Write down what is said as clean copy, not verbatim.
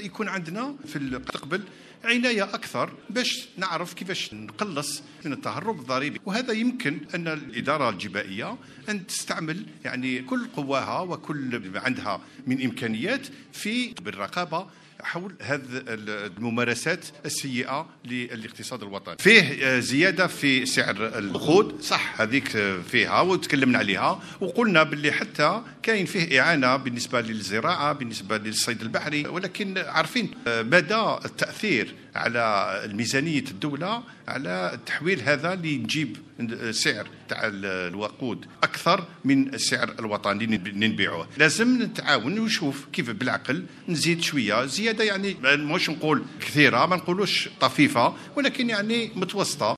يكون عندنا في المستقبل عناية أكثر باش نعرف كيفاش نقلص من التهرب الضريبي. وهذا يمكن أن الإدارة الجبائية أن تستعمل يعني كل قواها وكل ما عندها من إمكانيات في بالرقابة حول هذه الممارسات السيئة للاقتصاد الوطني. فيه زيادة في سعر الوقود، صح، هذيك فيها وتكلمنا عليها وقلنا باللي حتى كاين فيه إعانة بالنسبة للزراعة، بالنسبة للصيد البحري، ولكن عارفين مدى التأثير على الميزانية الدولة على التحويل هذا اللي نجيب سعر تاع الوقود أكثر من السعر الوطني اللي نبيعوه. لازم نتعاون ونشوف كيف بالعقل نزيد شوية زيادة، يعني مش نقول كثيرة، ما نقولوش طفيفة، ولكن يعني متوسطة.